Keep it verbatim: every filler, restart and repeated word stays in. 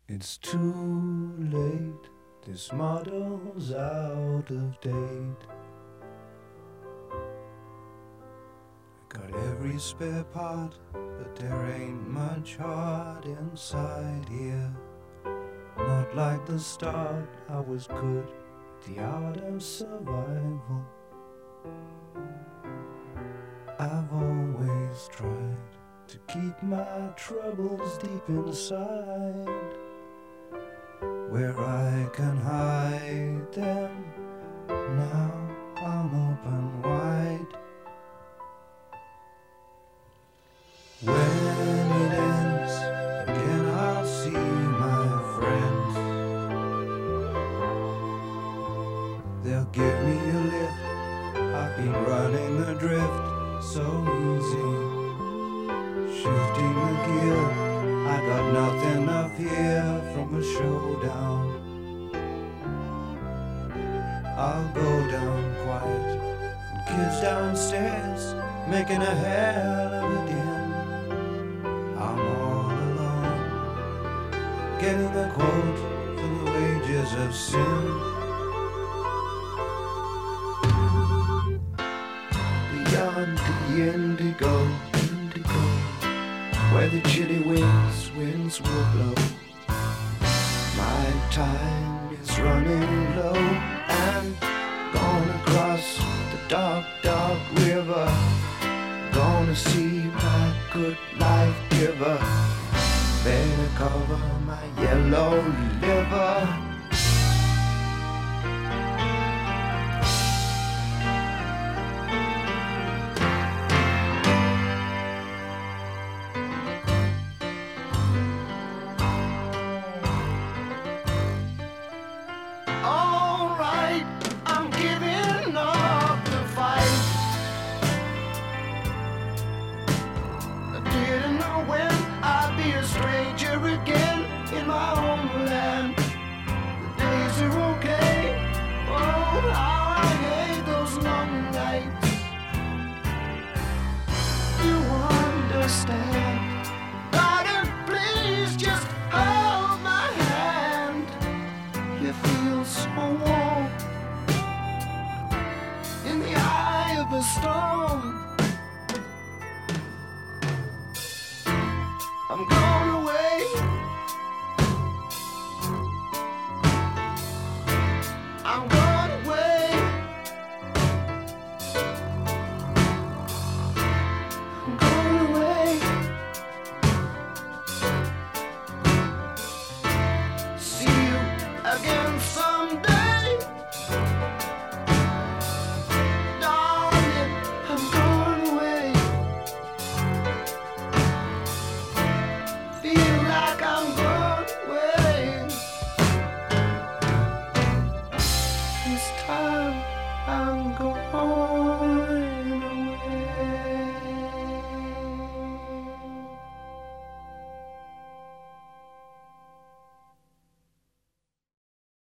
It's too late, this model's out of date. Got every spare part, but there ain't much heart inside here. Not like the start, I was good at the art of survival. I've always tried to keep my troubles deep inside, where I can hide them. Now I'm open wide. When it ends, again I'll see my friends. They'll give me a lift. I've been running adrift so easy, shifting the gear. I got nothing up here from a showdown. I'll go down quiet, and kids downstairs making a hell of a din. I'm all alone, getting a quote for the wages of sin. Beyond the indigo, indigo, where the chilly winds, winds will blow. My time is running low, and gonna cross the dark, dark river. Gonna see my good life giver. Better cover my yellow liver. Again in my homeland, the days are okay. Oh, how I hate those long nights. You understand? Darling, please just hold my hand. You feel so warm in the eye of a storm. I'm going away. I'm going away. I'm going away. See you again soon.